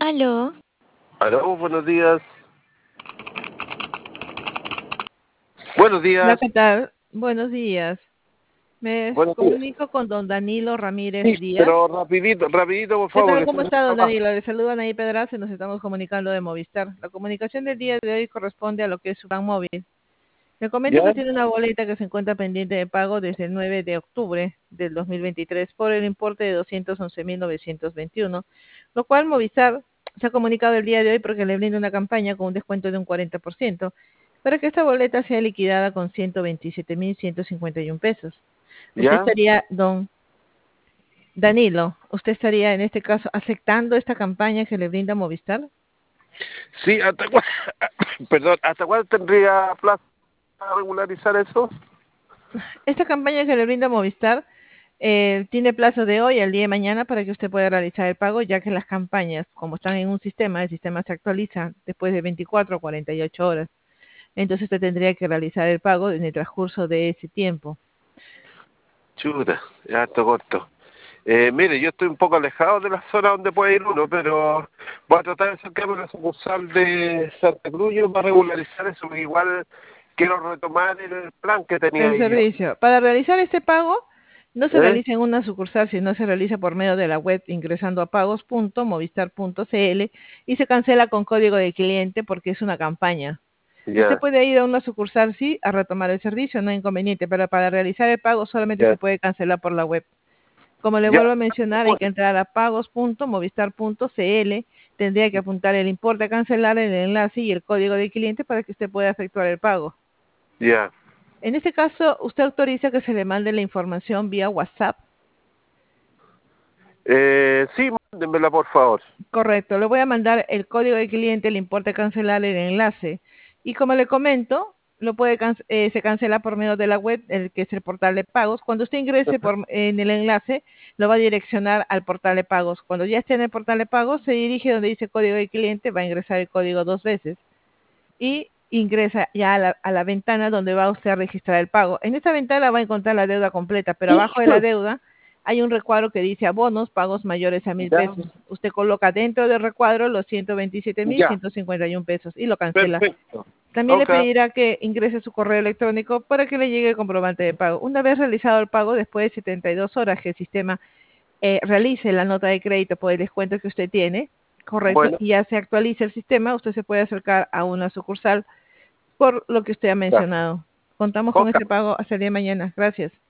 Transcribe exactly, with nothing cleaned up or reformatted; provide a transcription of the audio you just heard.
Aló. Aló, buenos días. Buenos Hola, días. ¿qué tal? Buenos días. Me Buenos días. comunico con don Danilo Ramírez Sí, Díaz. pero rapidito, rapidito, por ¿Qué favor, tal? que ¿Cómo estoy en el está, don trabajo. Danilo? Le saludan ahí Pedraza y nos estamos comunicando de Movistar. La comunicación del día de hoy corresponde a lo que es su plan móvil. Le comento ¿Ya? que tiene una boleta que se encuentra pendiente de pago desde el nueve de octubre del dos mil veintitrés por el importe de doscientos once mil novecientos veintiuno, lo cual Movistar se ha comunicado el día de hoy porque le brinda una campaña con un descuento de un cuarenta por ciento para que esta boleta sea liquidada con ciento veintisiete mil ciento cincuenta y uno pesos. Usted ¿Ya? estaría, don Danilo, usted estaría en este caso aceptando esta campaña que le brinda Movistar. Sí, ¿hasta cuándo, perdón, ¿hasta cuándo tendría plazo para regularizar eso? Esta campaña que le brinda Movistar eh, tiene plazo de hoy al día de mañana para que usted pueda realizar el pago, ya que las campañas, como están en un sistema, el sistema se actualiza después de veinticuatro o cuarenta y ocho horas. Entonces usted tendría que realizar el pago en el transcurso de ese tiempo. Chuta, ya está corto. Eh, mire, yo estoy un poco alejado de la zona donde puede ir uno, pero voy a tratar de acercarme a la sucursal de Santa Cruz yo para regularizar eso, porque igual quiero retomar el plan que tenía El ahí yo. servicio. Para realizar este pago, no se ¿Eh? realiza en una sucursal, sino se realiza por medio de la web ingresando a pagos punto movistar punto c l y se cancela con código de cliente porque es una campaña. Usted Ya, puede ir a una sucursal, sí, a retomar el servicio, no hay inconveniente, pero para realizar el pago solamente se ya, puede cancelar por la web. Como le vuelvo ya. a mencionar, hay que entrar a pagos punto movistar punto c l, tendría que apuntar el importe a cancelar, el enlace y el código de cliente para que usted pueda efectuar el pago. Ya. En este caso, ¿usted autoriza que se le mande la información vía WhatsApp? Eh, sí, mándenmela por favor. Correcto, le voy a mandar el código de cliente, le importa cancelar el enlace. Y como le comento, lo puede can- eh, se cancela por medio de la web, el que es el portal de pagos. Cuando usted ingrese por, en el enlace, lo va a direccionar al portal de pagos. Cuando ya esté en el portal de pagos, se dirige donde dice código de cliente, va a ingresar el código dos veces y ingresa ya a la, a la ventana donde va usted a registrar el pago. En esta ventana va a encontrar la deuda completa, pero abajo de la deuda hay un recuadro que dice abonos, pagos mayores a mil Ya, pesos. Usted coloca dentro del recuadro los ciento veintisiete mil ya, ciento cincuenta y uno pesos y lo cancela. perfecto. También le Ok, pedirá que ingrese su correo electrónico para que le llegue el comprobante de pago. Una vez realizado el pago, después de setenta y dos horas que el sistema eh, realice la nota de crédito por el descuento que usted tiene, correcto, bueno, y ya se actualice el sistema, usted se puede acercar a una sucursal por lo que usted ha ya, mencionado. Contamos con ok. este pago hasta el día de mañana. Gracias.